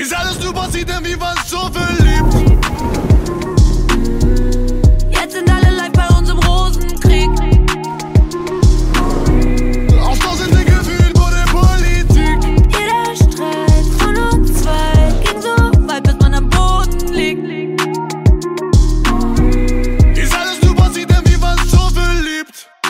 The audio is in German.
Ist alles nur passiert, wie was so für